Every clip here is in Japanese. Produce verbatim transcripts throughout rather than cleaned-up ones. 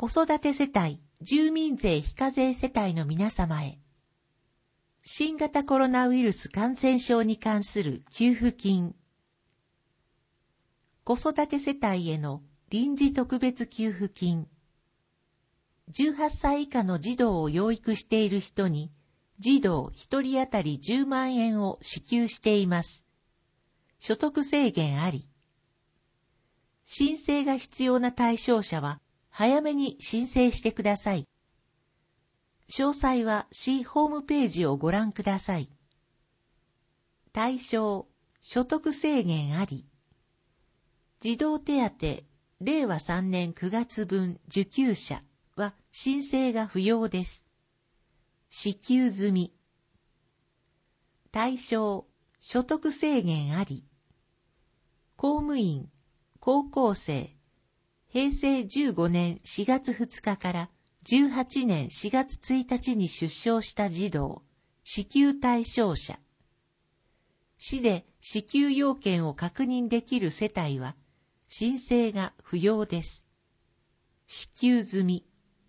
子育て世帯、住民税非課税世帯の皆様へ、新型コロナウイルス感染症に関する給付金、子育て世帯への臨時特別給付金、じゅうはっさい以下の児童を養育している人に、児童ひとり当たりじゅうまんえんを支給しています。所得制限あり。申請が必要な対象者は、早めに申請してください。詳細は市ホームページをご覧ください。対象、所得制限あり。児童手当、れいわさんねんくがつぶん受給者は申請が不要です。支給済み。対象、所得制限あり。公務員、高校生、へいせいじゅうごねんしがつふつかからじゅうはちねんしがつついたちに出生した児童、支給対象者。市で支給要件を確認できる世帯は、申請が不要です。支給済み。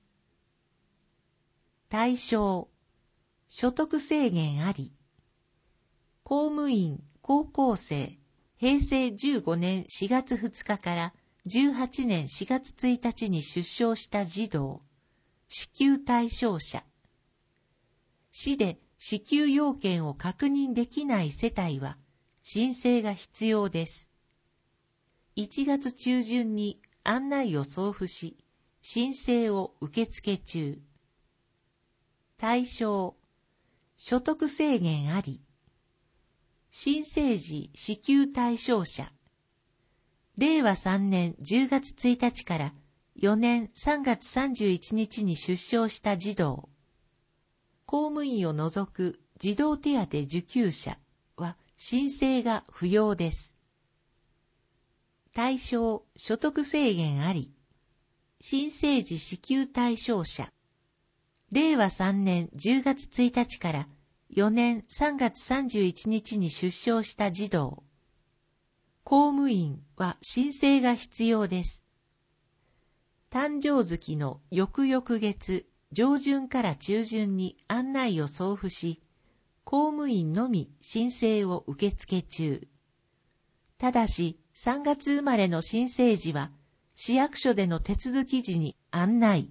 対象、所得制限あり。公務員、高校生、へいせいじゅうごねんしがつふつかからじゅうはちねんしがつついたちに出生した児童、支給対象者。市で支給要件を確認できない世帯は、申請が必要です。いちがつちゅうじゅんに案内を送付し、申請を受付中。対象、所得制限あり。新生児支給対象者。れいわさんねんじゅうがつついたちからよねんさんがつさんじゅういちにちに出生した児童。公務員を除く児童手当受給者は申請が不要です。対象、所得制限あり。新生児支給対象者。れいわさんねんじゅうがつついたちからよねんさんがつさんじゅういちにちに出生した児童。公務員は申請が必要です。誕生月の翌々月上旬から中旬に案内を送付し、公務員のみ申請を受付中。ただしさんがつ生まれの新生児は市役所での手続き時に案内。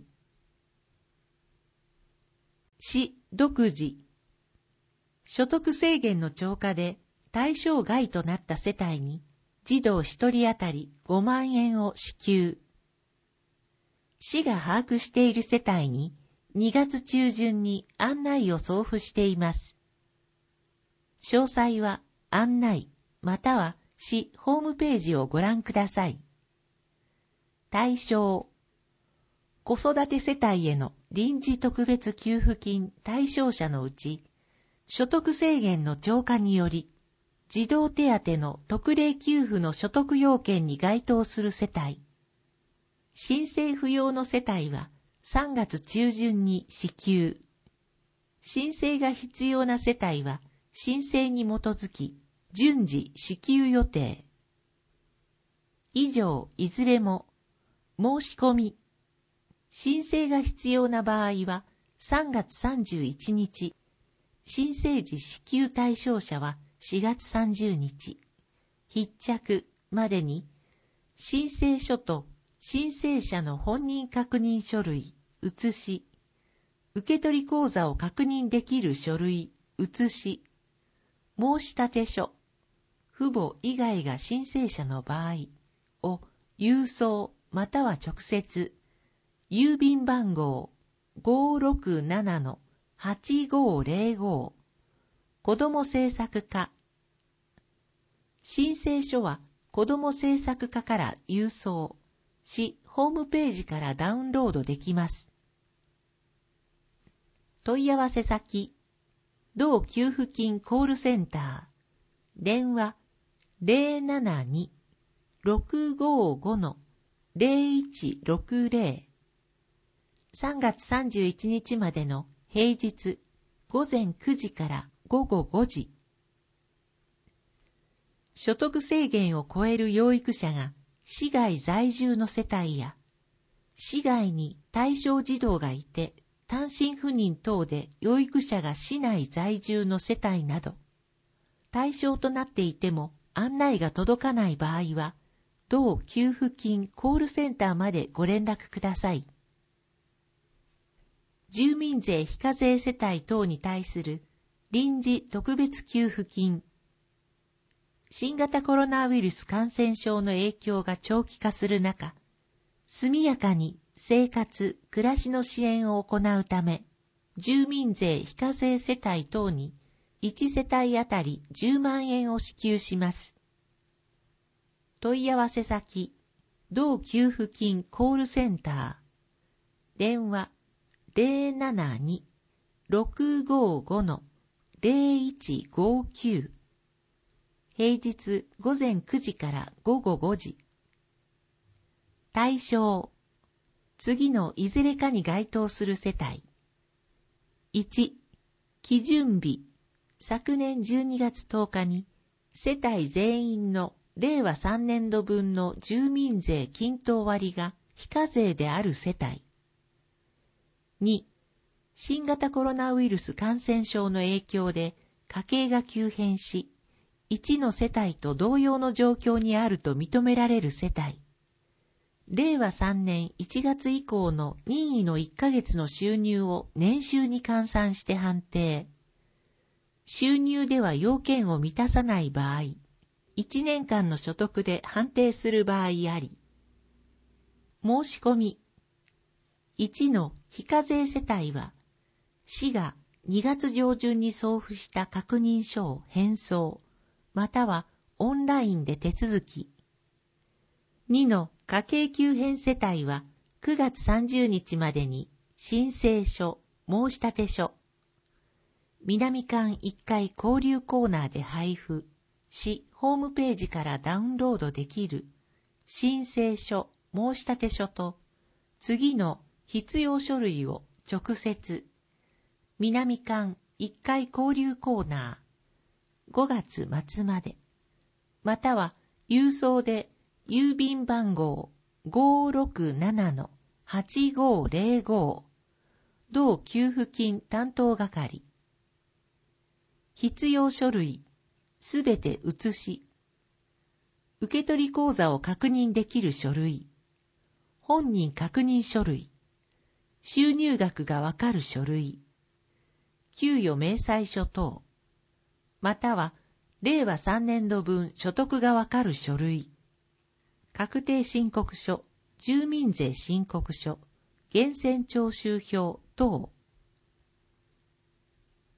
市独自。所得制限の超過で対象外となった世帯に児童ひとり当たりごまんえんを支給。市が把握している世帯ににがつちゅうじゅんに案内を送付しています。詳細は案内または市ホームページをご覧ください。対象、子育て世帯への臨時特別給付金対象者のうち、所得制限の超過により、児童手当の特例給付の所得要件に該当する世帯。申請不要の世帯はさんがつちゅうじゅんに支給。申請が必要な世帯は申請に基づき順次支給予定。以上いずれも申し込み。申請が必要な場合はさんがつさんじゅういちにち。新生児支給対象者はしがつさんじゅうにち。必着までに申請書と申請者の本人確認書類、写し、受取口座を確認できる書類、写し、申立書、父母以外が申請者の場合を郵送または直接、郵便番号 ごーろくななのはちごーぜろご 子ども政策課。申請書は子ども政策課から郵送、市ホームページからダウンロードできます。問い合わせ先、同給付金コールセンター、電話 ゼロななに ろくごご ゼロいちろくゼロ。さんがつさんじゅういちにちまでの平日ごぜんくじからごごごじ。所得制限を超える養育者が市外在住の世帯や市外に対象児童がいて、単身赴任等で養育者が市内在住の世帯など、対象となっていても案内が届かない場合は、同給付金コールセンターまでご連絡ください。住民税非課税世帯等に対する臨時特別給付金。新型コロナウイルス感染症の影響が長期化する中、速やかに生活・暮らしの支援を行うため、住民税非課税世帯等にいち世帯あたりじゅうまんえんを支給します。問い合わせ先、同給付金コールセンター、電話 ゼロななに ろくごご ゼロいちごきゅう、平日午前くじから午後ごじ。対象、次のいずれかに該当する世帯。いち、基準日、昨年じゅうにがつとおかに世帯全員のれいわさんねんどぶんの住民税均等割が非課税である世帯。に、新型コロナウイルス感染症の影響で家計が急変し、いちの世帯と同様の状況にあると認められる世帯。れいわさんねんいちがつ以降の任意のいっかげつの収入を年収に換算して判定。収入では要件を満たさない場合、いちねんかんの所得で判定する場合あり。申し込み。いちの非課税世帯は、市がにがつ上旬に送付した確認書を返送、またはオンラインで手続き。にの家計急変世帯はくがつさんじゅうにちまでに申請書、申立書、南館いっかい交流コーナーで配布、市ホームページからダウンロードできる申請書、申立書と次の必要書類を直接、南館いっかい交流コーナーごがつまつまで、または郵送で郵便番号 ごーろくななのはちごーぜろご 同給付金担当係。必要書類すべて写し、受取口座を確認できる書類、本人確認書類、収入額がわかる書類、給与明細書等、またはれいわさんねんどぶん所得がわかる書類、確定申告書、住民税申告書、源泉徴収票等。